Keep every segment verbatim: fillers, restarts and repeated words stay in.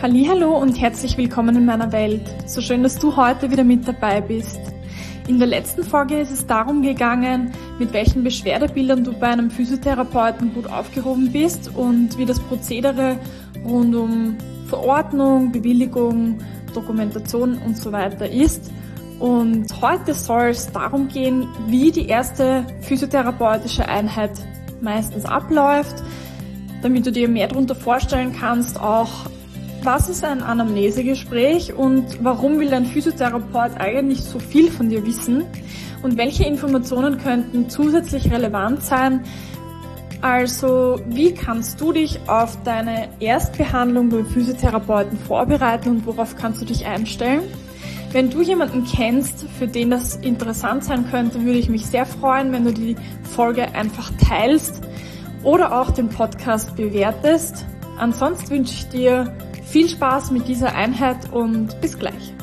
Hallihallo und herzlich willkommen in meiner Welt. So schön, dass du heute wieder mit dabei bist. In der letzten Folge ist es darum gegangen, mit welchen Beschwerdebildern du bei einem Physiotherapeuten gut aufgehoben bist und wie das Prozedere rund um Verordnung, Bewilligung, Dokumentation und so weiter ist. Und heute soll es darum gehen, wie die erste physiotherapeutische Einheit meistens abläuft, damit du dir mehr darunter vorstellen kannst, auch was ist ein Anamnesegespräch und warum will dein Physiotherapeut eigentlich so viel von dir wissen und welche Informationen könnten zusätzlich relevant sein. Also wie kannst du dich auf deine Erstbehandlung beim Physiotherapeuten vorbereiten und worauf kannst du dich einstellen? Wenn du jemanden kennst, für den das interessant sein könnte, würde ich mich sehr freuen, wenn du die Folge einfach teilst oder auch den Podcast bewertest. Ansonsten wünsche ich dir viel Spaß mit dieser Einheit und bis gleich.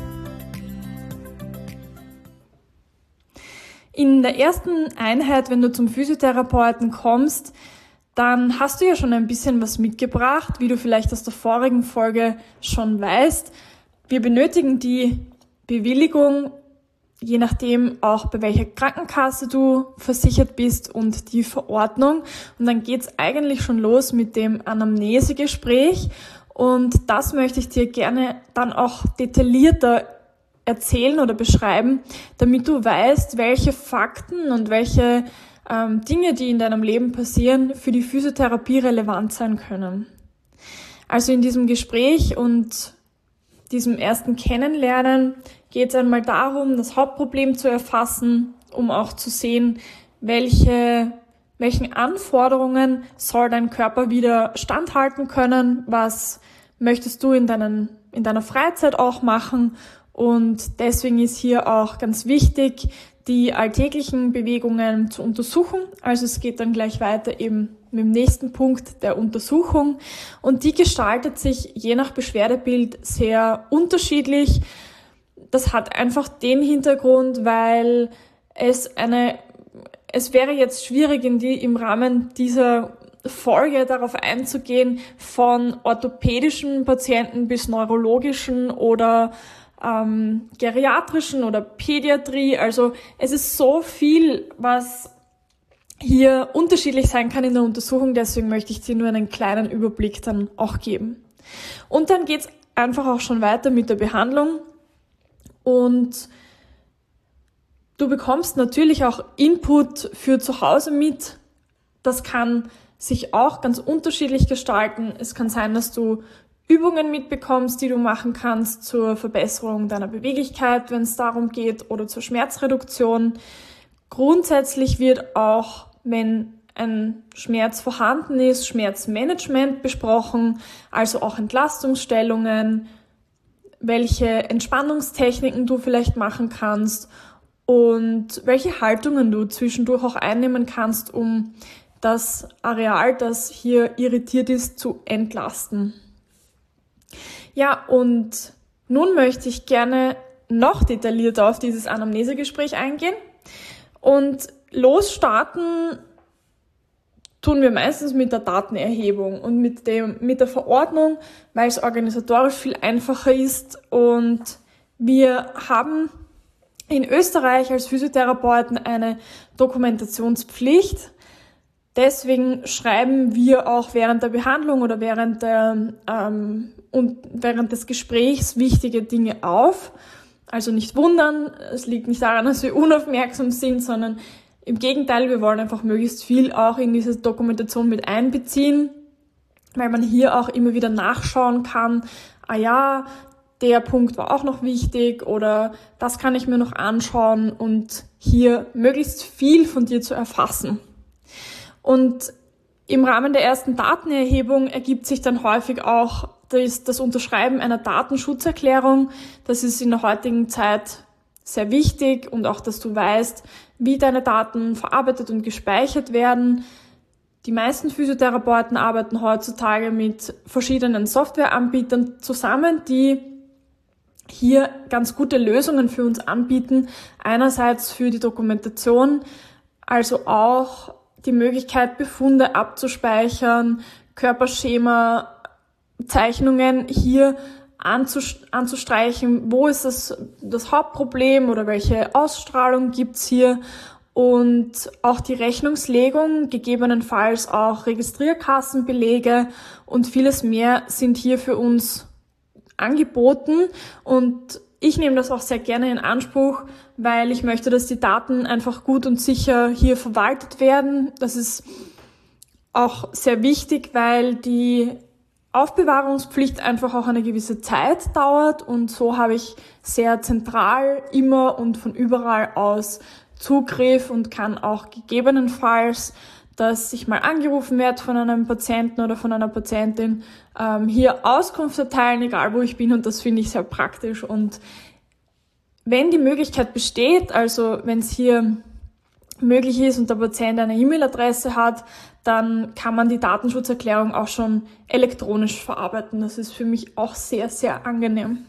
In der ersten Einheit, wenn du zum Physiotherapeuten kommst, dann hast du ja schon ein bisschen was mitgebracht, wie du vielleicht aus der vorigen Folge schon weißt. Wir benötigen die Bewilligung, je nachdem auch bei welcher Krankenkasse du versichert bist und die Verordnung. Und dann geht's eigentlich schon los mit dem Anamnesegespräch. Und das möchte ich dir gerne dann auch detaillierter erzählen oder beschreiben, damit du weißt, welche Fakten und welche ähm, Dinge, die in deinem Leben passieren, für die Physiotherapie relevant sein können. Also in diesem Gespräch und diesem ersten Kennenlernen geht es einmal darum, das Hauptproblem zu erfassen, um auch zu sehen, welche welchen Anforderungen soll dein Körper wieder standhalten können, was möchtest du in deinen, in deiner Freizeit auch machen, und deswegen ist hier auch ganz wichtig, die alltäglichen Bewegungen zu untersuchen. Also es geht dann gleich weiter eben mit dem nächsten Punkt der Untersuchung, und die gestaltet sich je nach Beschwerdebild sehr unterschiedlich. Das hat einfach den Hintergrund, weil es eine Es wäre jetzt schwierig, in die, im Rahmen dieser Folge darauf einzugehen, von orthopädischen Patienten bis neurologischen oder ähm, geriatrischen oder Pädiatrie. Also es ist so viel, was hier unterschiedlich sein kann in der Untersuchung. Deswegen möchte ich dir nur einen kleinen Überblick dann auch geben. Und dann geht's einfach auch schon weiter mit der Behandlung. Und du bekommst natürlich auch Input für zu Hause mit. Das kann sich auch ganz unterschiedlich gestalten. Es kann sein, dass du Übungen mitbekommst, die du machen kannst zur Verbesserung deiner Beweglichkeit, wenn es darum geht, oder zur Schmerzreduktion. Grundsätzlich wird auch, wenn ein Schmerz vorhanden ist, Schmerzmanagement besprochen, also auch Entlastungsstellungen, welche Entspannungstechniken du vielleicht machen kannst und welche Haltungen du zwischendurch auch einnehmen kannst, um das Areal, das hier irritiert ist, zu entlasten. Ja, und nun möchte ich gerne noch detaillierter auf dieses Anamnesegespräch eingehen. Und losstarten tun wir meistens mit der Datenerhebung und mit dem, mit der Verordnung, weil es organisatorisch viel einfacher ist. Und wir haben in Österreich als Physiotherapeuten eine Dokumentationspflicht. Deswegen schreiben wir auch während der Behandlung oder während der ähm, und während des Gesprächs wichtige Dinge auf. Also nicht wundern, es liegt nicht daran, dass wir unaufmerksam sind, sondern im Gegenteil, wir wollen einfach möglichst viel auch in diese Dokumentation mit einbeziehen, weil man hier auch immer wieder nachschauen kann, ah ja, der Punkt war auch noch wichtig oder das kann ich mir noch anschauen, und hier möglichst viel von dir zu erfassen. Und im Rahmen der ersten Datenerhebung ergibt sich dann häufig auch das, das Unterschreiben einer Datenschutzerklärung. Das ist in der heutigen Zeit sehr wichtig, und auch, dass du weißt, wie deine Daten verarbeitet und gespeichert werden. Die meisten Physiotherapeuten arbeiten heutzutage mit verschiedenen Softwareanbietern zusammen, die hier ganz gute Lösungen für uns anbieten. Einerseits für die Dokumentation, also auch die Möglichkeit, Befunde abzuspeichern, Körperschema Zeichnungen hier anzustreichen, wo ist das, das Hauptproblem oder welche Ausstrahlung gibt's hier, und auch die Rechnungslegung, gegebenenfalls auch Registrierkassenbelege und vieles mehr sind hier für uns angeboten, und ich nehme das auch sehr gerne in Anspruch, weil ich möchte, dass die Daten einfach gut und sicher hier verwaltet werden. Das ist auch sehr wichtig, weil die Aufbewahrungspflicht einfach auch eine gewisse Zeit dauert, und so habe ich sehr zentral immer und von überall aus Zugriff und kann auch gegebenenfalls, dass ich mal angerufen werde von einem Patienten oder von einer Patientin, ähm, hier Auskunft erteilen, egal wo ich bin, und das finde ich sehr praktisch. Und wenn die Möglichkeit besteht, also wenn es hier möglich ist und der Patient eine E-Mail-Adresse hat, dann kann man die Datenschutzerklärung auch schon elektronisch verarbeiten. Das ist für mich auch sehr, sehr angenehm.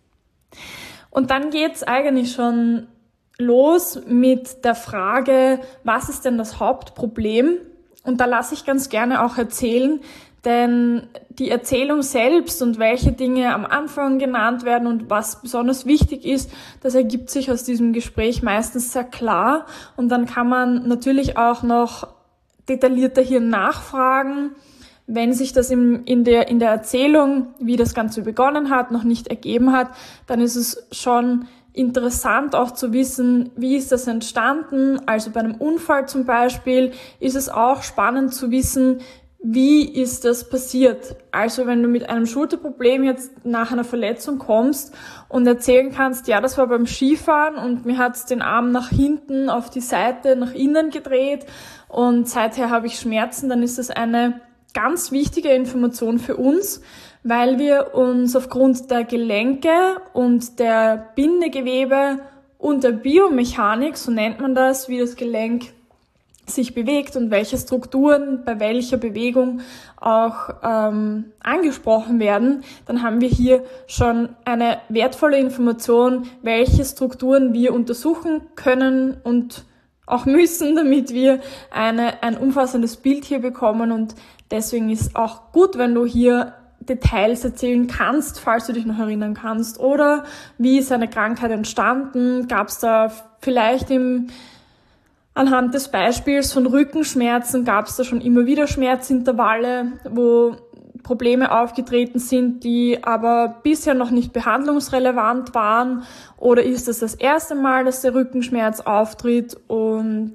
Und dann geht's eigentlich schon los mit der Frage, was ist denn das Hauptproblem? Und da lasse ich ganz gerne auch erzählen, denn die Erzählung selbst und welche Dinge am Anfang genannt werden und was besonders wichtig ist, das ergibt sich aus diesem Gespräch meistens sehr klar. Und dann kann man natürlich auch noch detaillierter hier nachfragen, wenn sich das in, in der, in der Erzählung, wie das Ganze begonnen hat, noch nicht ergeben hat, dann ist es schon interessant auch zu wissen, wie ist das entstanden. Also bei einem Unfall zum Beispiel ist es auch spannend zu wissen, wie ist das passiert. Also wenn du mit einem Schulterproblem jetzt nach einer Verletzung kommst und erzählen kannst, ja, das war beim Skifahren und mir hat's den Arm nach hinten auf die Seite, nach innen gedreht und seither habe ich Schmerzen, dann ist das eine ganz wichtige Information für uns, weil wir uns aufgrund der Gelenke und der Bindegewebe und der Biomechanik, so nennt man das, wie das Gelenk sich bewegt und welche Strukturen bei welcher Bewegung auch ähm, angesprochen werden, dann haben wir hier schon eine wertvolle Information, welche Strukturen wir untersuchen können und auch müssen, damit wir eine, ein umfassendes Bild hier bekommen, und deswegen ist auch gut, wenn du hier Details erzählen kannst, falls du dich noch erinnern kannst, oder wie ist eine Krankheit entstanden, gab es da vielleicht im anhand des Beispiels von Rückenschmerzen, gab es da schon immer wieder Schmerzintervalle, wo Probleme aufgetreten sind, die aber bisher noch nicht behandlungsrelevant waren, oder ist es das erste Mal, dass der Rückenschmerz auftritt? Und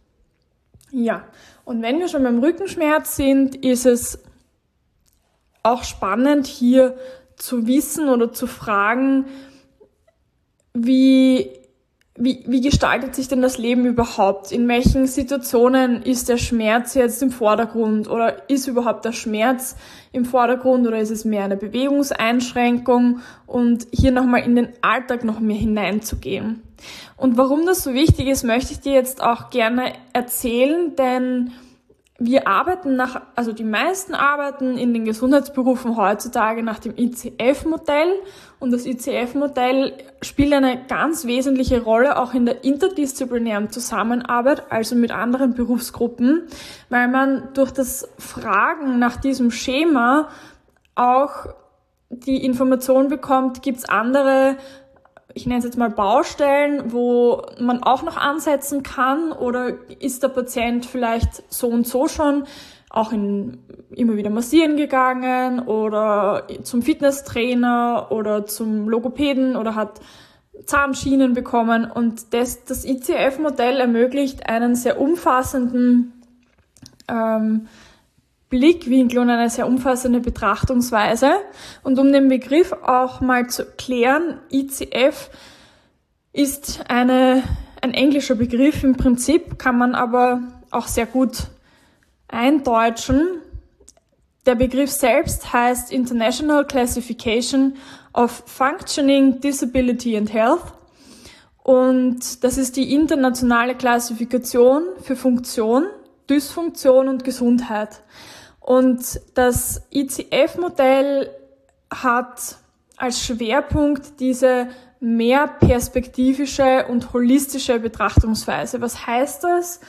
ja, und wenn wir schon beim Rückenschmerz sind, ist es auch spannend, hier zu wissen oder zu fragen, wie, wie, wie gestaltet sich denn das Leben überhaupt? In welchen Situationen ist der Schmerz jetzt im Vordergrund, oder ist überhaupt der Schmerz im Vordergrund, oder ist es mehr eine Bewegungseinschränkung? Und hier nochmal in den Alltag noch mehr hineinzugehen. Und warum das so wichtig ist, möchte ich dir jetzt auch gerne erzählen, denn wir arbeiten nach, also die meisten arbeiten in den Gesundheitsberufen heutzutage nach dem I C F-Modell, und das I C F-Modell spielt eine ganz wesentliche Rolle auch in der interdisziplinären Zusammenarbeit, also mit anderen Berufsgruppen, weil man durch das Fragen nach diesem Schema auch die Information bekommt, gibt es andere, ich nenne es jetzt mal Baustellen, wo man auch noch ansetzen kann, oder ist der Patient vielleicht so und so schon auch in, immer wieder massieren gegangen oder zum Fitnesstrainer oder zum Logopäden oder hat Zahnschienen bekommen, und das, das I C F-Modell ermöglicht einen sehr umfassenden ähm, Blickwinkel und eine sehr umfassende Betrachtungsweise. Und um den Begriff auch mal zu klären, I C F ist eine, ein englischer Begriff. Im Prinzip kann man aber auch sehr gut eindeutschen. Der Begriff selbst heißt International Classification of Functioning, Disability and Health. Und das ist die internationale Klassifikation für Funktion, Dysfunktion und Gesundheit. Und das I C F-Modell hat als Schwerpunkt diese mehr perspektivische und holistische Betrachtungsweise. Was heißt das?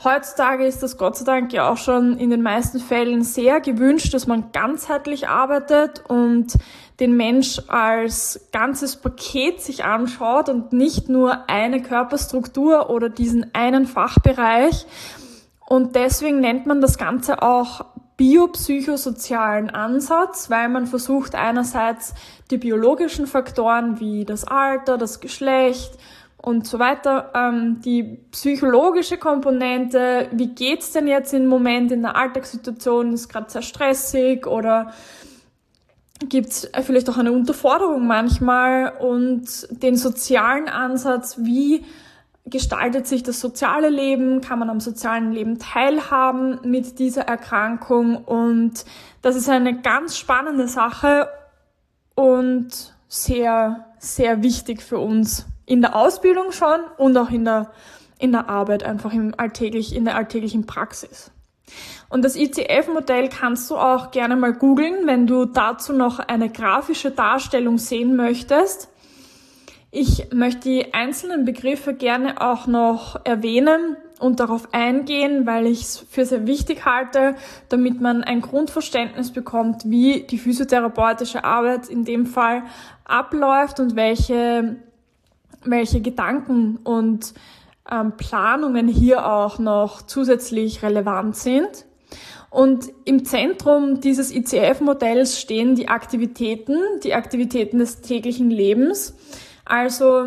Heutzutage ist das Gott sei Dank ja auch schon in den meisten Fällen sehr gewünscht, dass man ganzheitlich arbeitet und den Mensch als ganzes Paket sich anschaut und nicht nur eine Körperstruktur oder diesen einen Fachbereich. Und deswegen nennt man das Ganze auch biopsychosozialen Ansatz, weil man versucht einerseits die biologischen Faktoren wie das Alter, das Geschlecht und so weiter, ähm, die psychologische Komponente, wie geht's denn jetzt im Moment in der Alltagssituation, ist gerade sehr stressig oder gibt's vielleicht auch eine Unterforderung manchmal, und den sozialen Ansatz, wie gestaltet sich das soziale Leben, kann man am sozialen Leben teilhaben mit dieser Erkrankung, und das ist eine ganz spannende Sache und sehr, sehr wichtig für uns. In der Ausbildung schon und auch in der, in der Arbeit, einfach im alltäglich, in der alltäglichen Praxis. Und das I C F-Modell kannst du auch gerne mal googeln, wenn du dazu noch eine grafische Darstellung sehen möchtest. Ich möchte die einzelnen Begriffe gerne auch noch erwähnen und darauf eingehen, weil ich es für sehr wichtig halte, damit man ein Grundverständnis bekommt, wie die physiotherapeutische Arbeit in dem Fall abläuft und welche welche Gedanken und ähm, Planungen hier auch noch zusätzlich relevant sind. Und im Zentrum dieses I C F-Modells stehen die Aktivitäten, die Aktivitäten des täglichen Lebens. Also,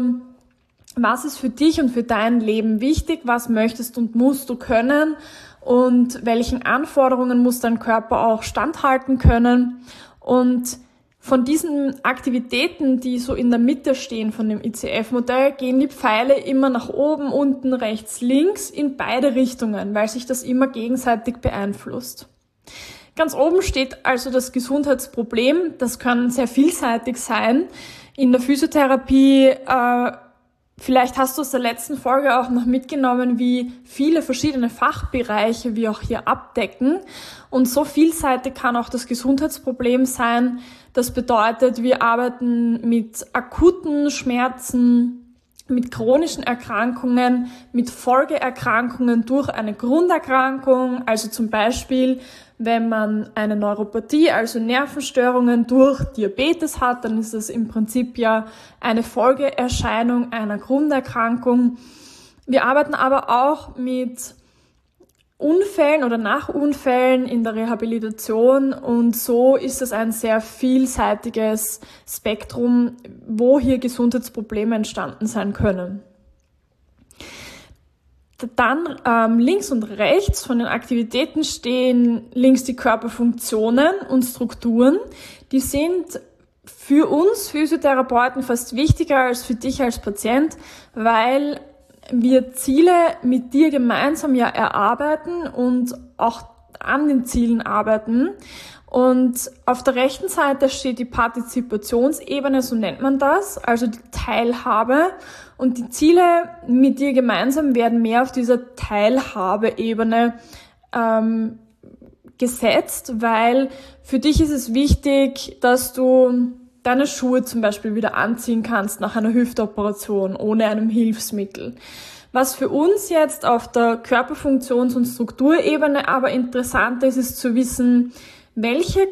was ist für dich und für dein Leben wichtig? Was möchtest und musst du können? Und welchen Anforderungen muss dein Körper auch standhalten können? Und von diesen Aktivitäten, die so in der Mitte stehen von dem I C F-Modell, gehen die Pfeile immer nach oben, unten, rechts, links in beide Richtungen, weil sich das immer gegenseitig beeinflusst. Ganz oben steht also das Gesundheitsproblem. Das kann sehr vielseitig sein. In der Physiotherapie, äh, vielleicht hast du aus der letzten Folge auch noch mitgenommen, wie viele verschiedene Fachbereiche wir auch hier abdecken. Und so vielseitig kann auch das Gesundheitsproblem sein. Das bedeutet, wir arbeiten mit akuten Schmerzen, mit chronischen Erkrankungen, mit Folgeerkrankungen durch eine Grunderkrankung, also zum Beispiel, wenn man eine Neuropathie, also Nervenstörungen durch Diabetes hat, dann ist das im Prinzip ja eine Folgeerscheinung einer Grunderkrankung. Wir arbeiten aber auch mit Unfällen oder nach Unfällen in der Rehabilitation, und so ist es ein sehr vielseitiges Spektrum, wo hier Gesundheitsprobleme entstanden sein können. Dann ähm, links und rechts von den Aktivitäten stehen links die Körperfunktionen und Strukturen. Die sind für uns Physiotherapeuten fast wichtiger als für dich als Patient, weil wir Ziele mit dir gemeinsam ja erarbeiten und auch an den Zielen arbeiten. Und auf der rechten Seite steht die Partizipationsebene, so nennt man das, also die Teilhabe. Und die Ziele mit dir gemeinsam werden mehr auf dieser Teilhabeebene ähm, gesetzt, weil für dich ist es wichtig, dass du deine Schuhe zum Beispiel wieder anziehen kannst nach einer Hüftoperation ohne einem Hilfsmittel. Was für uns jetzt auf der Körperfunktions- und Strukturebene aber interessant ist, ist zu wissen, welche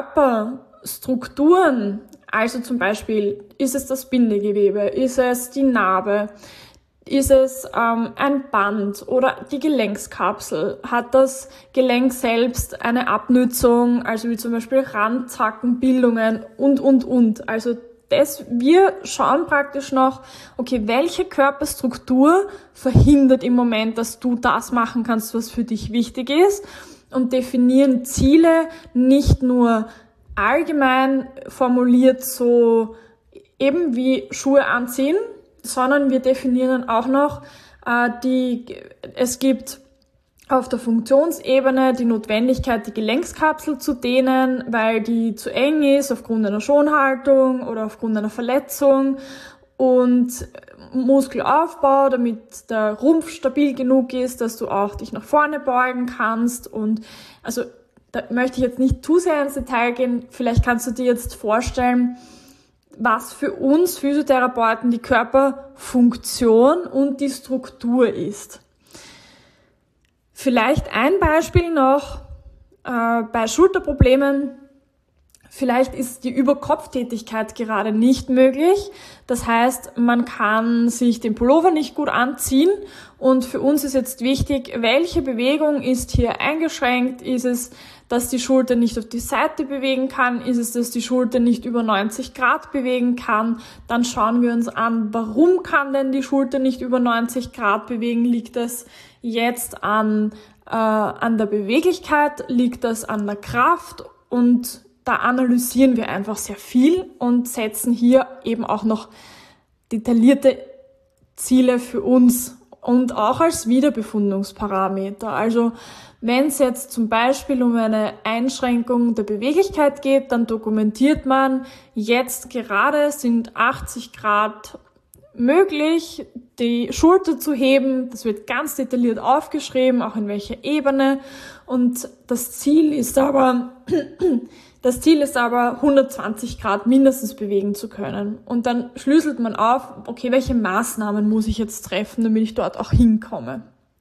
Körperstrukturen, also zum Beispiel, ist es das Bindegewebe, ist es die Narbe, ist es ähm, ein Band oder die Gelenkskapsel, hat das Gelenk selbst eine Abnützung, also wie zum Beispiel Randzackenbildungen und, und, und. Also das, wir schauen praktisch noch, okay, welche Körperstruktur verhindert im Moment, dass du das machen kannst, was für dich wichtig ist, und definieren Ziele nicht nur allgemein formuliert, so eben wie Schuhe anziehen, sondern wir definieren auch noch, äh, die, es gibt auf der Funktionsebene die Notwendigkeit, die Gelenkskapsel zu dehnen, weil die zu eng ist aufgrund einer Schonhaltung oder aufgrund einer Verletzung, und Muskelaufbau, damit der Rumpf stabil genug ist, dass du auch dich nach vorne beugen kannst. Und also da möchte ich jetzt nicht zu sehr ins Detail gehen. Vielleicht kannst du dir jetzt vorstellen, was für uns Physiotherapeuten die Körperfunktion und die Struktur ist. Vielleicht ein Beispiel noch äh, bei Schulterproblemen. Vielleicht ist die Überkopftätigkeit gerade nicht möglich. Das heißt, man kann sich den Pullover nicht gut anziehen. Und für uns ist jetzt wichtig, welche Bewegung ist hier eingeschränkt? Ist es, dass die Schulter nicht auf die Seite bewegen kann? Ist es, dass die Schulter nicht über neunzig Grad bewegen kann? Dann schauen wir uns an, warum kann denn die Schulter nicht über neunzig Grad bewegen? Liegt das jetzt an, äh, an der Beweglichkeit? Liegt das an der Kraft? Und da analysieren wir einfach sehr viel und setzen hier eben auch noch detaillierte Ziele für uns und auch als Wiederbefundungsparameter. Also wenn es jetzt zum Beispiel um eine Einschränkung der Beweglichkeit geht, dann dokumentiert man, jetzt gerade sind achtzig Grad möglich, die Schulter zu heben. Das wird ganz detailliert aufgeschrieben, auch in welcher Ebene. Und das Ziel ist aber, das Ziel ist aber, hundertzwanzig Grad mindestens bewegen zu können. Und dann schlüsselt man auf, okay, welche Maßnahmen muss ich jetzt treffen, damit ich dort auch hinkomme.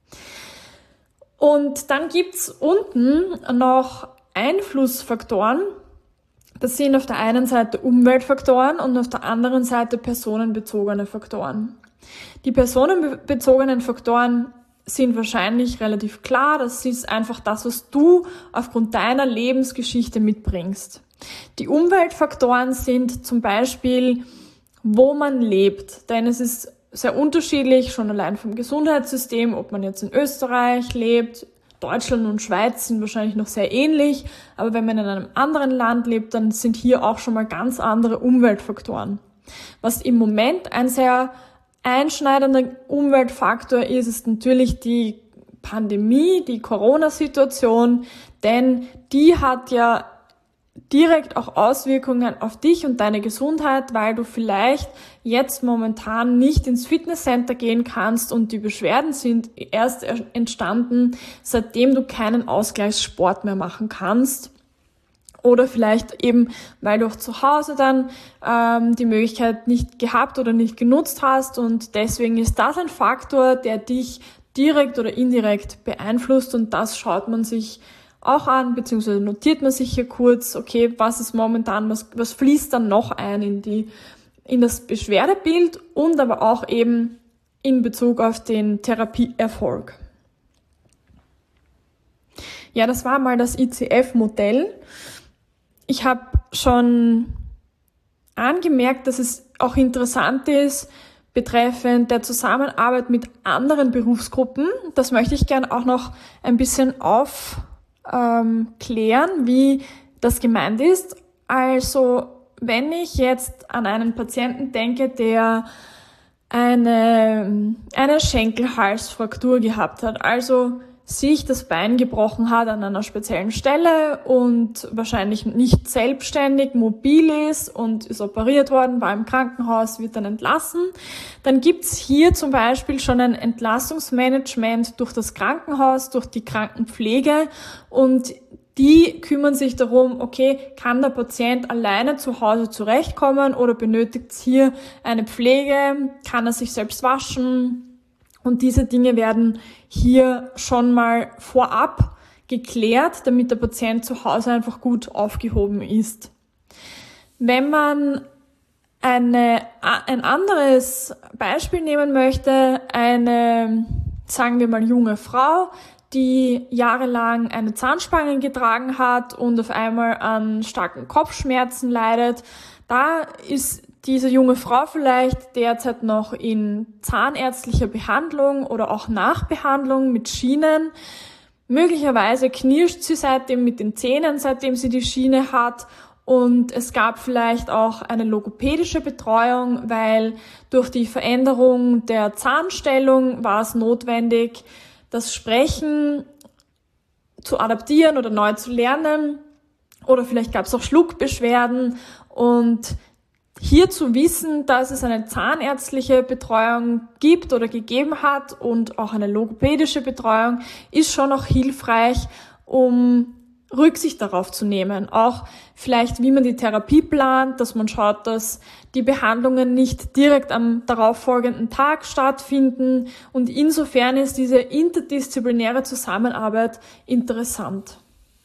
Und dann gibt's unten noch Einflussfaktoren. Das sind auf der einen Seite Umweltfaktoren und auf der anderen Seite personenbezogene Faktoren. Die personenbezogenen Faktoren sind wahrscheinlich relativ klar. Das ist einfach das, was du aufgrund deiner Lebensgeschichte mitbringst. Die Umweltfaktoren sind zum Beispiel, wo man lebt. Denn es ist sehr unterschiedlich, schon allein vom Gesundheitssystem, ob man jetzt in Österreich lebt. Deutschland und Schweiz sind wahrscheinlich noch sehr ähnlich. Aber wenn man in einem anderen Land lebt, dann sind hier auch schon mal ganz andere Umweltfaktoren. Was im Moment ein sehr einschneidender Umweltfaktor ist, ist natürlich die Pandemie, die Corona-Situation, denn die hat ja direkt auch Auswirkungen auf dich und deine Gesundheit, weil du vielleicht jetzt momentan nicht ins Fitnesscenter gehen kannst und die Beschwerden sind erst entstanden, seitdem du keinen Ausgleichssport mehr machen kannst. Oder vielleicht eben, weil du auch zu Hause dann ähm, die Möglichkeit nicht gehabt oder nicht genutzt hast. Und deswegen ist das ein Faktor, der dich direkt oder indirekt beeinflusst. Und das schaut man sich auch an, beziehungsweise notiert man sich hier kurz, okay, was ist momentan, was, was fließt dann noch ein in die, in das Beschwerdebild und aber auch eben in Bezug auf den Therapieerfolg. Ja, das war mal das I C F-Modell. Ich habe schon angemerkt, dass es auch interessant ist, betreffend der Zusammenarbeit mit anderen Berufsgruppen. Das möchte ich gern auch noch ein bisschen aufklären, ähm, wie das gemeint ist. Also, wenn ich jetzt an einen Patienten denke, der eine, eine Schenkelhalsfraktur gehabt hat, also sich das Bein gebrochen hat an einer speziellen Stelle und wahrscheinlich nicht selbstständig mobil ist und ist operiert worden, war im Krankenhaus, wird dann entlassen, dann gibt's hier zum Beispiel schon ein Entlassungsmanagement durch das Krankenhaus, durch die Krankenpflege und die kümmern sich darum, okay, kann der Patient alleine zu Hause zurechtkommen oder benötigt es hier eine Pflege, kann er sich selbst waschen? Und diese Dinge werden hier schon mal vorab geklärt, damit der Patient zu Hause einfach gut aufgehoben ist. Wenn man eine, ein anderes Beispiel nehmen möchte, eine, sagen wir mal, junge Frau, die jahrelang eine Zahnspange getragen hat und auf einmal an starken Kopfschmerzen leidet, da ist diese junge Frau vielleicht derzeit noch in zahnärztlicher Behandlung oder auch Nachbehandlung mit Schienen. Möglicherweise knirscht sie seitdem mit den Zähnen, seitdem sie die Schiene hat. Und es gab vielleicht auch eine logopädische Betreuung, weil durch die Veränderung der Zahnstellung war es notwendig, das Sprechen zu adaptieren oder neu zu lernen. Oder vielleicht gab es auch Schluckbeschwerden. Und hier zu wissen, dass es eine zahnärztliche Betreuung gibt oder gegeben hat und auch eine logopädische Betreuung, ist schon auch hilfreich, um Rücksicht darauf zu nehmen. Auch vielleicht, wie man die Therapie plant, dass man schaut, dass die Behandlungen nicht direkt am darauffolgenden Tag stattfinden. Und insofern ist diese interdisziplinäre Zusammenarbeit interessant.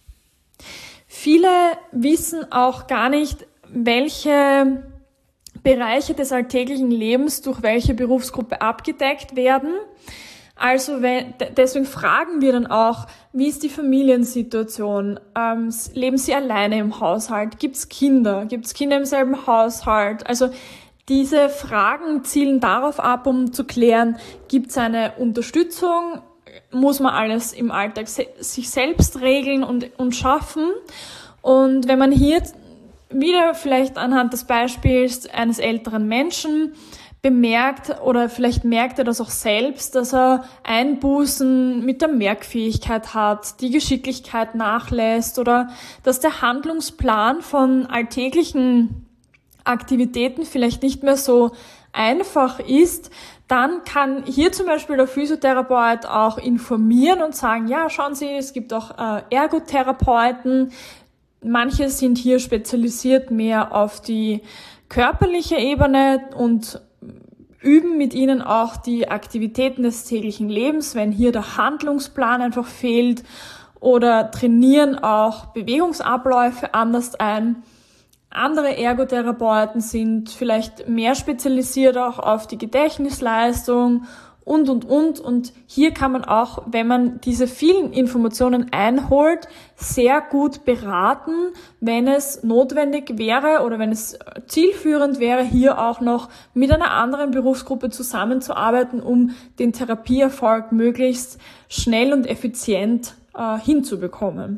Viele wissen auch gar nicht, welche Bereiche des alltäglichen Lebens durch welche Berufsgruppe abgedeckt werden. Also wenn, deswegen fragen wir dann auch, wie ist die Familiensituation? Ähm, leben Sie alleine im Haushalt? Gibt es Kinder? Gibt es Kinder im selben Haushalt? Also diese Fragen zielen darauf ab, um zu klären, gibt es eine Unterstützung? Muss man alles im Alltag se- sich selbst regeln und, und schaffen? Und wenn man hier wieder vielleicht anhand des Beispiels eines älteren Menschen bemerkt oder vielleicht merkt er das auch selbst, dass er Einbußen mit der Merkfähigkeit hat, die Geschicklichkeit nachlässt oder dass der Handlungsplan von alltäglichen Aktivitäten vielleicht nicht mehr so einfach ist, dann kann hier zum Beispiel der Physiotherapeut auch informieren und sagen, ja, schauen Sie, es gibt auch äh, Ergotherapeuten. Manche sind hier spezialisiert mehr auf die körperliche Ebene und üben mit ihnen auch die Aktivitäten des täglichen Lebens, wenn hier der Handlungsplan einfach fehlt, oder trainieren auch Bewegungsabläufe anders ein. Andere Ergotherapeuten sind vielleicht mehr spezialisiert auch auf die Gedächtnisleistung und, und, und. Und hier kann man auch, wenn man diese vielen Informationen einholt, sehr gut beraten, wenn es notwendig wäre oder wenn es zielführend wäre, hier auch noch mit einer anderen Berufsgruppe zusammenzuarbeiten, um den Therapieerfolg möglichst schnell und effizient äh, hinzubekommen.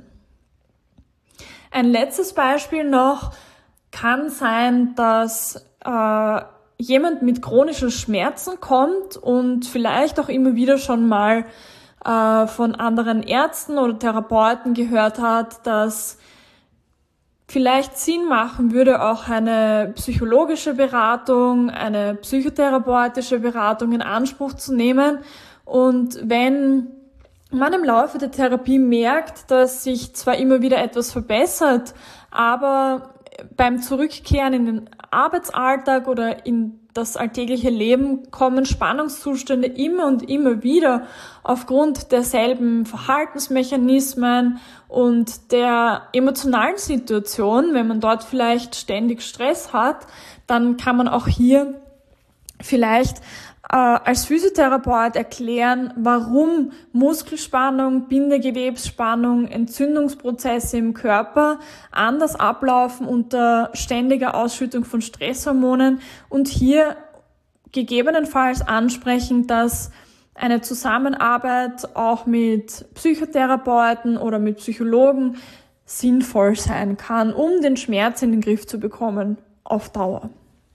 Ein letztes Beispiel noch kann sein, dass äh, jemand mit chronischen Schmerzen kommt und vielleicht auch immer wieder schon mal äh, von anderen Ärzten oder Therapeuten gehört hat, dass vielleicht Sinn machen würde, auch eine psychologische Beratung, eine psychotherapeutische Beratung in Anspruch zu nehmen. Und wenn man im Laufe der Therapie merkt, dass sich zwar immer wieder etwas verbessert, aber beim Zurückkehren in den Arbeitsalltag oder in das alltägliche Leben kommen Spannungszustände immer und immer wieder aufgrund derselben Verhaltensmechanismen und der emotionalen Situation. Wenn man dort vielleicht ständig Stress hat, dann kann man auch hier vielleicht äh, als Physiotherapeut erklären, warum Muskelspannung, Bindegewebsspannung, Entzündungsprozesse im Körper anders ablaufen unter ständiger Ausschüttung von Stresshormonen und hier gegebenenfalls ansprechen, dass eine Zusammenarbeit auch mit Psychotherapeuten oder mit Psychologen sinnvoll sein kann, um den Schmerz in den Griff zu bekommen auf Dauer.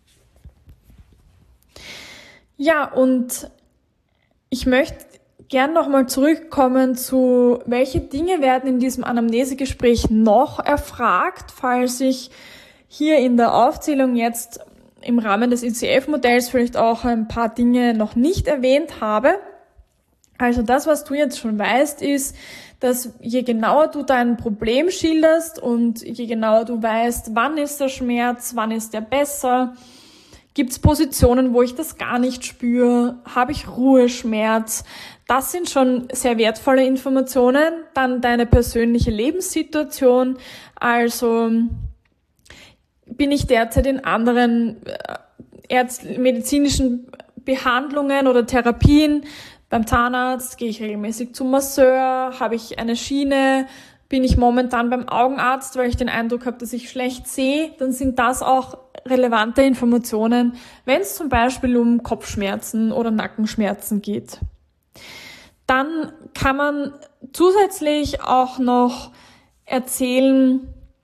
Ja, und ich möchte gern nochmal zurückkommen zu, welche Dinge werden in diesem Anamnesegespräch noch erfragt, falls ich hier in der Aufzählung jetzt im Rahmen des I C F-Modells vielleicht auch ein paar Dinge noch nicht erwähnt habe. Also das, was du jetzt schon weißt, ist, dass je genauer du dein Problem schilderst und je genauer du weißt, wann ist der Schmerz, wann ist der besser, gibt es Positionen, wo ich das gar nicht spüre, habe ich Ruheschmerz. Das sind schon sehr wertvolle Informationen. Dann deine persönliche Lebenssituation, also bin ich derzeit in anderen Ärzt- medizinischen Behandlungen oder Therapien. Beim Zahnarzt gehe ich regelmäßig zum Masseur, habe ich eine Schiene, bin ich momentan beim Augenarzt, weil ich den Eindruck habe, dass ich schlecht sehe. Dann sind das auch relevante Informationen, wenn es zum Beispiel um Kopfschmerzen oder Nackenschmerzen geht. Dann kann man zusätzlich auch noch erzählen,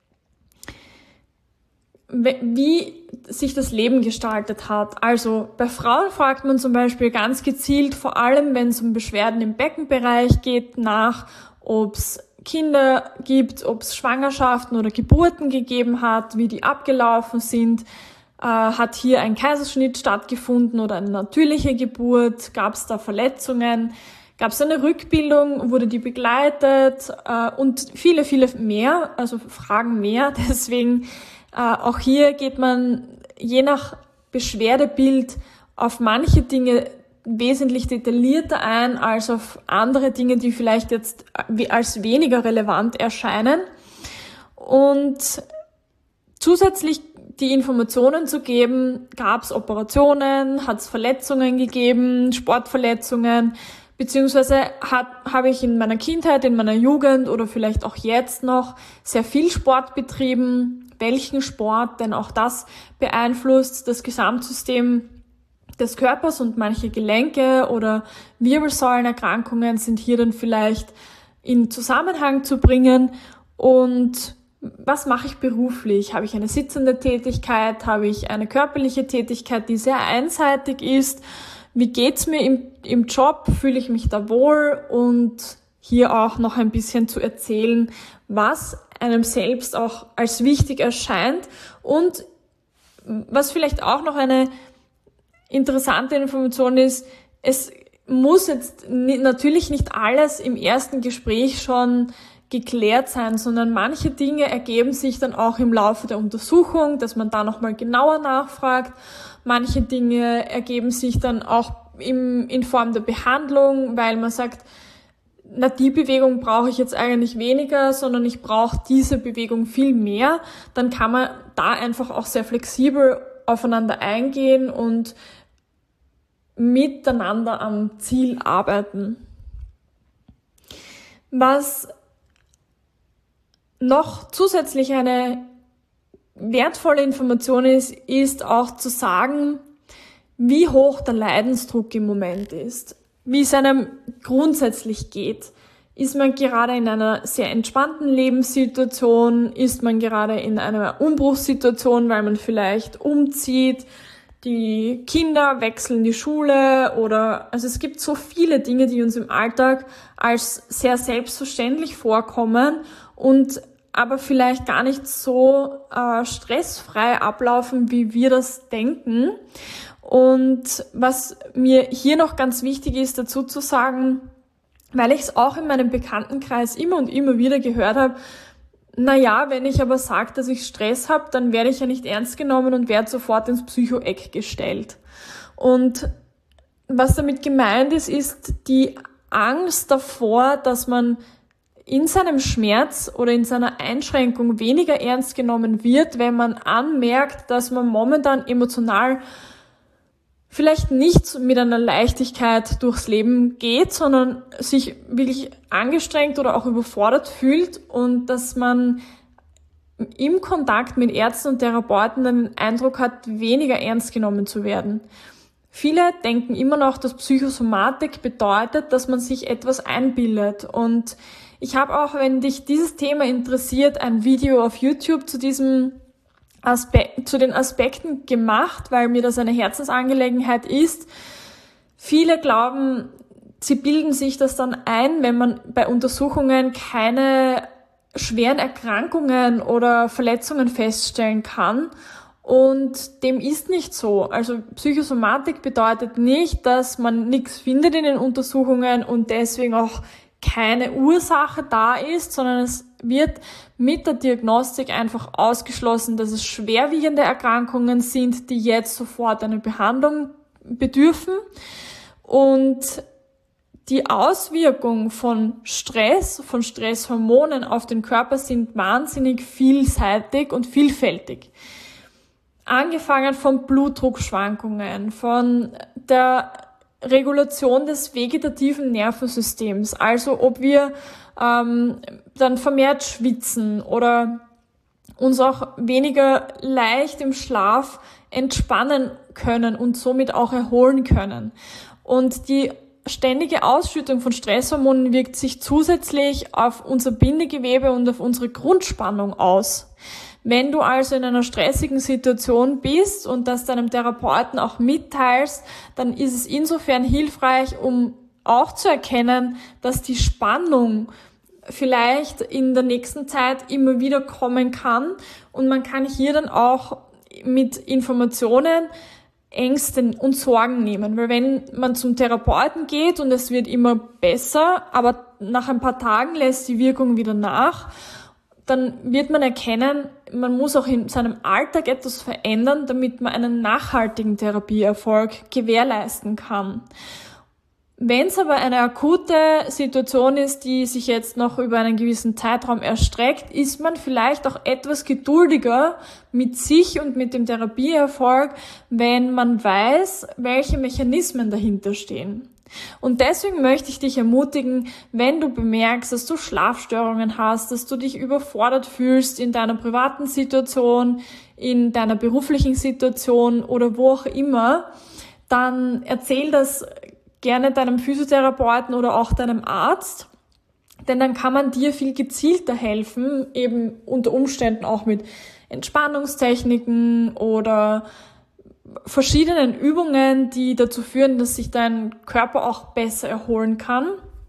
wie sich das Leben gestaltet hat. Also bei Frauen fragt man zum Beispiel ganz gezielt, vor allem wenn es um Beschwerden im Beckenbereich geht, nach, ob es Kinder gibt, ob es Schwangerschaften oder Geburten gegeben hat, wie die abgelaufen sind. Äh, hat hier ein Kaiserschnitt stattgefunden oder eine natürliche Geburt? Gab es da Verletzungen? Gab es eine Rückbildung? Wurde die begleitet? Äh, und viele, viele mehr, also Fragen mehr. Deswegen äh, auch hier geht man je nach Beschwerdebild auf manche Dinge wesentlich detaillierter ein als auf andere Dinge, die vielleicht jetzt als weniger relevant erscheinen. Und zusätzlich die Informationen zu geben, gab es Operationen, hat es Verletzungen gegeben, Sportverletzungen, beziehungsweise hat, habe ich in meiner Kindheit, in meiner Jugend oder vielleicht auch jetzt noch sehr viel Sport betrieben. Welchen Sport? Denn auch das beeinflusst das Gesamtsystem des Körpers und manche Gelenke oder Wirbelsäulenerkrankungen sind hier dann vielleicht in Zusammenhang zu bringen. Und was mache ich beruflich? Habe ich eine sitzende Tätigkeit? Habe ich eine körperliche Tätigkeit, die sehr einseitig ist? Wie geht's mir im, im Job? Fühle ich mich da wohl? Und hier auch noch ein bisschen zu erzählen, was einem selbst auch als wichtig erscheint und was vielleicht auch noch eine interessante Information ist, es muss jetzt natürlich nicht alles im ersten Gespräch schon geklärt sein, sondern manche Dinge ergeben sich dann auch im Laufe der Untersuchung, dass man da nochmal genauer nachfragt. Manche Dinge ergeben sich dann auch im, in Form der Behandlung, weil man sagt, na, die Bewegung brauche ich jetzt eigentlich weniger, sondern ich brauche diese Bewegung viel mehr. Dann kann man da einfach auch sehr flexibel aufeinander eingehen und miteinander am Ziel arbeiten. Was noch zusätzlich eine wertvolle Information ist, ist auch zu sagen, wie hoch der Leidensdruck im Moment ist, wie es einem grundsätzlich geht. Ist man gerade in einer sehr entspannten Lebenssituation? Ist man gerade in einer Umbruchssituation, weil man vielleicht umzieht? Die Kinder wechseln die Schule oder, also es gibt so viele Dinge, die uns im Alltag als sehr selbstverständlich vorkommen und aber vielleicht gar nicht so äh, stressfrei ablaufen, wie wir das denken. Und was mir hier noch ganz wichtig ist, dazu zu sagen, weil ich es auch in meinem Bekanntenkreis immer und immer wieder gehört habe, na ja, wenn ich aber sage, dass ich Stress habe, dann werde ich ja nicht ernst genommen und werde sofort ins Psycho-Eck gestellt. Und was damit gemeint ist, ist die Angst davor, dass man in seinem Schmerz oder in seiner Einschränkung weniger ernst genommen wird, wenn man anmerkt, dass man momentan emotional vielleicht nicht mit einer Leichtigkeit durchs Leben geht, sondern sich wirklich angestrengt oder auch überfordert fühlt und dass man im Kontakt mit Ärzten und Therapeuten den Eindruck hat, weniger ernst genommen zu werden. Viele denken immer noch, dass Psychosomatik bedeutet, dass man sich etwas einbildet. Und ich habe auch, wenn dich dieses Thema interessiert, ein Video auf YouTube zu diesem Aspekt, zu den Aspekten gemacht, weil mir das eine Herzensangelegenheit ist. Viele glauben, sie bilden sich das dann ein, wenn man bei Untersuchungen keine schweren Erkrankungen oder Verletzungen feststellen kann. Und dem ist nicht so. Also Psychosomatik bedeutet nicht, dass man nichts findet in den Untersuchungen und deswegen auch keine Ursache da ist, sondern es wird mit der Diagnostik einfach ausgeschlossen, dass es schwerwiegende Erkrankungen sind, die jetzt sofort eine Behandlung bedürfen. Und die Auswirkungen von Stress, von Stresshormonen auf den Körper sind wahnsinnig vielseitig und vielfältig. Angefangen von Blutdruckschwankungen, von der Regulation des vegetativen Nervensystems, also ob wir ähm, dann vermehrt schwitzen oder uns auch weniger leicht im Schlaf entspannen können und somit auch erholen können. Und die ständige Ausschüttung von Stresshormonen wirkt sich zusätzlich auf unser Bindegewebe und auf unsere Grundspannung aus. Wenn du also in einer stressigen Situation bist und das deinem Therapeuten auch mitteilst, dann ist es insofern hilfreich, um auch zu erkennen, dass die Spannung vielleicht in der nächsten Zeit immer wieder kommen kann und man kann hier dann auch mit Informationen Ängste und Sorgen nehmen. Weil wenn man zum Therapeuten geht und es wird immer besser, aber nach ein paar Tagen lässt die Wirkung wieder nach, dann wird man erkennen, man muss auch in seinem Alltag etwas verändern, damit man einen nachhaltigen Therapieerfolg gewährleisten kann. Wenn es aber eine akute Situation ist, die sich jetzt noch über einen gewissen Zeitraum erstreckt, ist man vielleicht auch etwas geduldiger mit sich und mit dem Therapieerfolg, wenn man weiß, welche Mechanismen dahinter stehen. Und deswegen möchte ich dich ermutigen, wenn du bemerkst, dass du Schlafstörungen hast, dass du dich überfordert fühlst in deiner privaten Situation, in deiner beruflichen Situation oder wo auch immer, dann erzähl das gerne deinem Physiotherapeuten oder auch deinem Arzt, denn dann kann man dir viel gezielter helfen, eben unter Umständen auch mit Entspannungstechniken oder verschiedenen Übungen, die dazu führen, dass sich dein Körper auch besser erholen kann.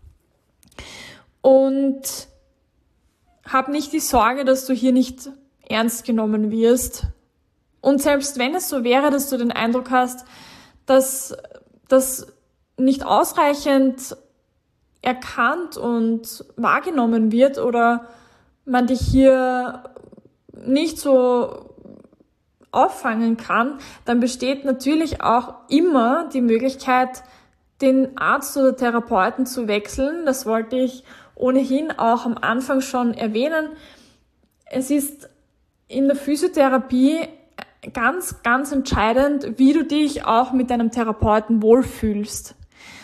Und hab nicht die Sorge, dass du hier nicht ernst genommen wirst. Und selbst wenn es so wäre, dass du den Eindruck hast, dass das nicht ausreichend erkannt und wahrgenommen wird oder man dich hier nicht so auffangen kann, dann besteht natürlich auch immer die Möglichkeit, den Arzt oder Therapeuten zu wechseln. Das wollte ich ohnehin auch am Anfang schon erwähnen. Es ist in der Physiotherapie ganz, ganz entscheidend, wie du dich auch mit deinem Therapeuten wohlfühlst.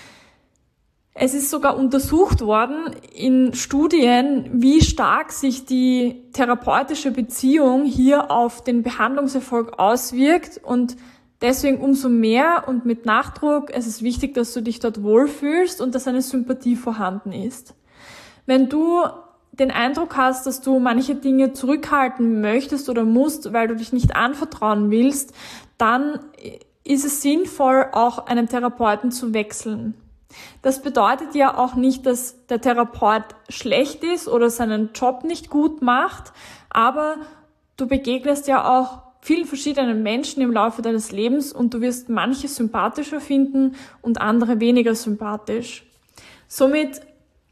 Es ist sogar untersucht worden in Studien, wie stark sich die therapeutische Beziehung hier auf den Behandlungserfolg auswirkt und deswegen umso mehr und mit Nachdruck, es ist wichtig, dass du dich dort wohlfühlst und dass eine Sympathie vorhanden ist. Wenn du den Eindruck hast, dass du manche Dinge zurückhalten möchtest oder musst, weil du dich nicht anvertrauen willst, dann ist es sinnvoll, auch einen Therapeuten zu wechseln. Das bedeutet ja auch nicht, dass der Therapeut schlecht ist oder seinen Job nicht gut macht, aber du begegnest ja auch vielen verschiedenen Menschen im Laufe deines Lebens und du wirst manche sympathischer finden und andere weniger sympathisch. Somit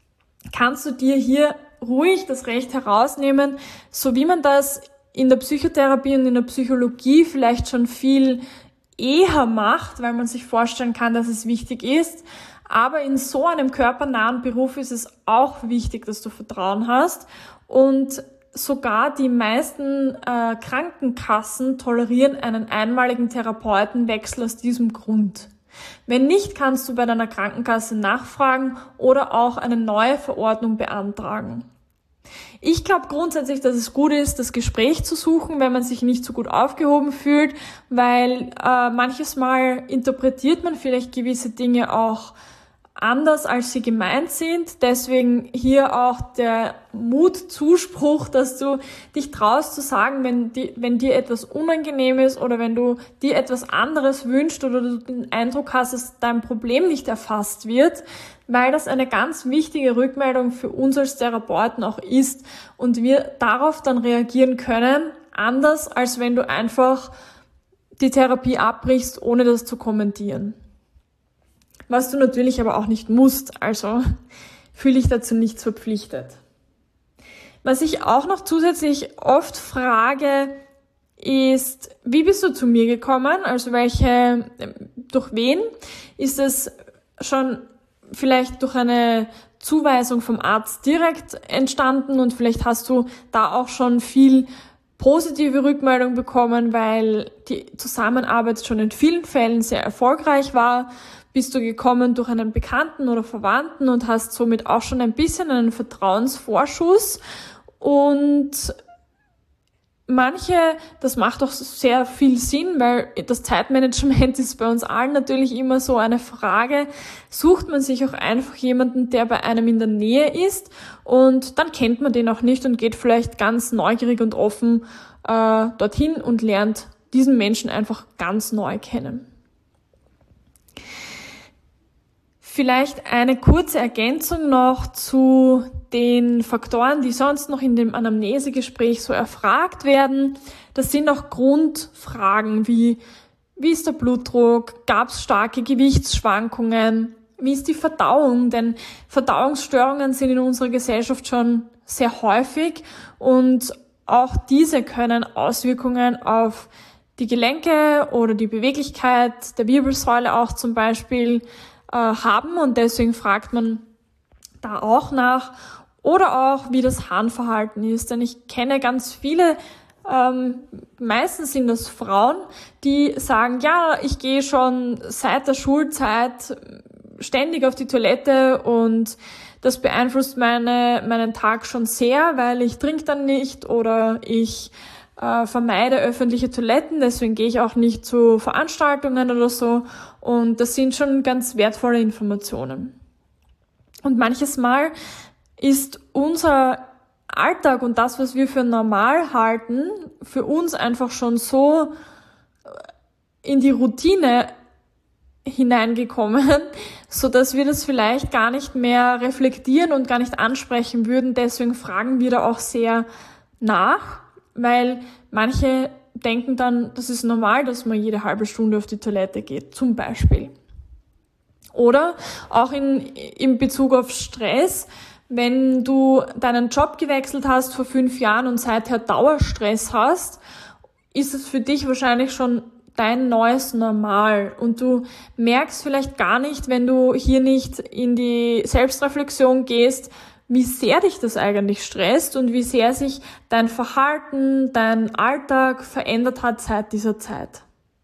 kannst du dir hier ruhig das Recht herausnehmen, so wie man das in der Psychotherapie und in der Psychologie vielleicht schon viel eher macht, weil man sich vorstellen kann, dass es wichtig ist. Aber in so einem körpernahen Beruf ist es auch wichtig, dass du Vertrauen hast. Und sogar die meisten äh, Krankenkassen tolerieren einen einmaligen Therapeutenwechsel aus diesem Grund. Wenn nicht, kannst du bei deiner Krankenkasse nachfragen oder auch eine neue Verordnung beantragen. Ich glaube grundsätzlich, dass es gut ist, das Gespräch zu suchen, wenn man sich nicht so gut aufgehoben fühlt, weil äh, manches Mal interpretiert man vielleicht gewisse Dinge auch anders, als sie gemeint sind. Deswegen hier auch der Mutzuspruch, dass du dich traust zu sagen, wenn, die, wenn dir etwas unangenehm ist oder wenn du dir etwas anderes wünschst oder du den Eindruck hast, dass dein Problem nicht erfasst wird, weil das eine ganz wichtige Rückmeldung für uns als Therapeuten auch ist und wir darauf dann reagieren können, anders als wenn du einfach die Therapie abbrichst, ohne das zu kommentieren. Was du natürlich aber auch nicht musst, also fühle ich dazu nicht verpflichtet. Was ich auch noch zusätzlich oft frage, ist, wie bist du zu mir gekommen? Also welche, durch wen? Ist es schon vielleicht durch eine Zuweisung vom Arzt direkt entstanden und vielleicht hast du da auch schon viel positive Rückmeldung bekommen, weil die Zusammenarbeit schon in vielen Fällen sehr erfolgreich war? Bist du gekommen durch einen Bekannten oder Verwandten und hast somit auch schon ein bisschen einen Vertrauensvorschuss? Und manche, das macht auch sehr viel Sinn, weil das Zeitmanagement ist bei uns allen natürlich immer so eine Frage. Sucht man sich auch einfach jemanden, der bei einem in der Nähe ist und dann kennt man den auch nicht und geht vielleicht ganz neugierig und offen äh, dorthin und lernt diesen Menschen einfach ganz neu kennen. Vielleicht eine kurze Ergänzung noch zu den Faktoren, die sonst noch in dem Anamnesegespräch so erfragt werden. Das sind auch Grundfragen wie, Wie ist der Blutdruck? Gab es starke Gewichtsschwankungen? Wie ist die Verdauung? Denn Verdauungsstörungen sind in unserer Gesellschaft schon sehr häufig und auch diese können Auswirkungen auf die Gelenke oder die Beweglichkeit der Wirbelsäule auch zum Beispiel äh, haben und deswegen fragt man da auch nach. Oder auch, wie das Harnverhalten ist, denn ich kenne ganz viele, ähm, meistens sind das Frauen, die sagen, ja, ich gehe schon seit der Schulzeit ständig auf die Toilette und das beeinflusst meine, meinen Tag schon sehr, weil ich trinke dann nicht oder ich äh, vermeide öffentliche Toiletten, deswegen gehe ich auch nicht zu Veranstaltungen oder so und das sind schon ganz wertvolle Informationen. Und manches Mal ist unser Alltag und das, was wir für normal halten, für uns einfach schon so in die Routine hineingekommen, so dass wir das vielleicht gar nicht mehr reflektieren und gar nicht ansprechen würden. Deswegen fragen wir da auch sehr nach, weil manche denken dann, das ist normal, dass man jede halbe Stunde auf die Toilette geht, zum Beispiel. Oder auch in, in Bezug auf Stress, wenn du deinen Job gewechselt hast vor fünf Jahren und seither Dauerstress hast, ist es für dich wahrscheinlich schon dein neues Normal. Und du merkst vielleicht gar nicht, wenn du hier nicht in die Selbstreflexion gehst, wie sehr dich das eigentlich stresst und wie sehr sich dein Verhalten, dein Alltag verändert hat seit dieser Zeit.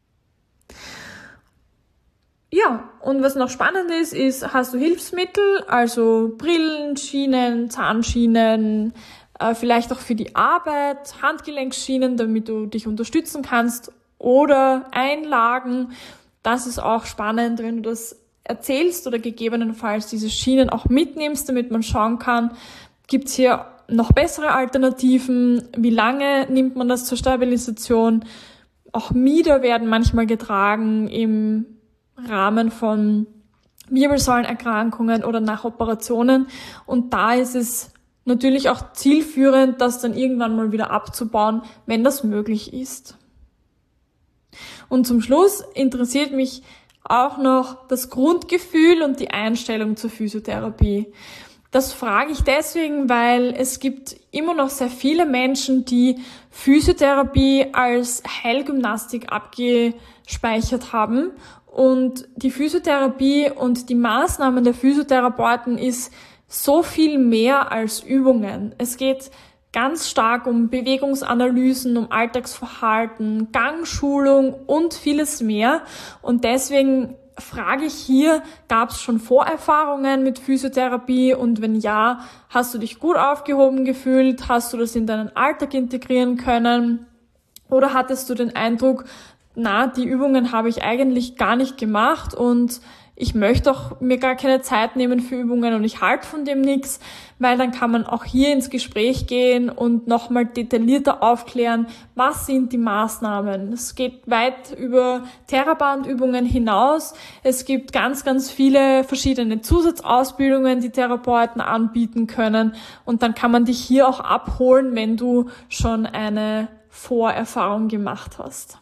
Ja, und was noch spannend ist, ist, hast du Hilfsmittel, also Brillen, Schienen, Zahnschienen, äh, vielleicht auch für die Arbeit, Handgelenkschienen, damit du dich unterstützen kannst oder Einlagen. Das ist auch spannend, wenn du das erzählst oder gegebenenfalls diese Schienen auch mitnimmst, damit man schauen kann, gibt's hier noch bessere Alternativen, wie lange nimmt man das zur Stabilisation. Auch Mieder werden manchmal getragen im Rahmen von Wirbelsäulenerkrankungen oder nach Operationen. Und da ist es natürlich auch zielführend, das dann irgendwann mal wieder abzubauen, wenn das möglich ist. Und zum Schluss interessiert mich auch noch das Grundgefühl und die Einstellung zur Physiotherapie. Das frage ich deswegen, weil es gibt immer noch sehr viele Menschen, die Physiotherapie als Heilgymnastik abgespeichert haben. Und die Physiotherapie und die Maßnahmen der Physiotherapeuten ist so viel mehr als Übungen. Es geht ganz stark um Bewegungsanalysen, um Alltagsverhalten, Gangschulung und vieles mehr. Und deswegen frage ich hier, gab es schon Vorerfahrungen mit Physiotherapie? Und wenn ja, hast du dich gut aufgehoben gefühlt? Hast du das in deinen Alltag integrieren können? Oder hattest du den Eindruck, na, die Übungen habe ich eigentlich gar nicht gemacht und ich möchte auch mir gar keine Zeit nehmen für Übungen und ich halte von dem nichts, weil dann kann man auch hier ins Gespräch gehen und nochmal detaillierter aufklären, was sind die Maßnahmen. Es geht weit über Therabandübungen hinaus. Es gibt ganz, ganz viele verschiedene Zusatzausbildungen, die Therapeuten anbieten können und dann kann man dich hier auch abholen, wenn du schon eine Vorerfahrung gemacht hast.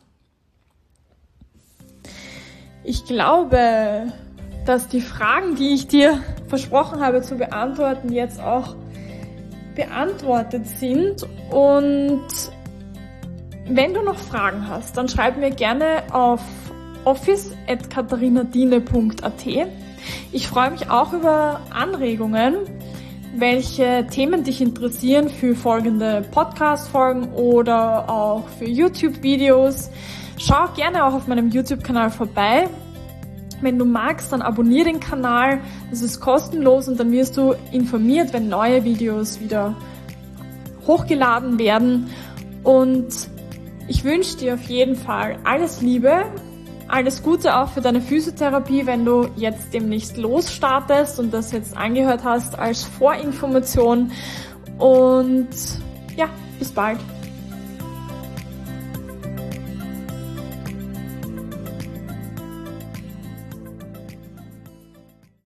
Ich glaube, dass die Fragen, die ich dir versprochen habe zu beantworten, jetzt auch beantwortet sind. Und wenn du noch Fragen hast, dann schreib mir gerne auf office at katharinadine punkt a t. Ich freue mich auch über Anregungen, welche Themen dich interessieren für folgende Podcast-Folgen oder auch für YouTube-Videos. Schau gerne auch auf meinem YouTube-Kanal vorbei. Wenn du magst, dann abonniere den Kanal. Das ist kostenlos und dann wirst du informiert, wenn neue Videos wieder hochgeladen werden. Und ich wünsche dir auf jeden Fall alles Liebe, alles Gute auch für deine Physiotherapie, wenn du jetzt demnächst losstartest und das jetzt angehört hast als Vorinformation. Und ja, bis bald.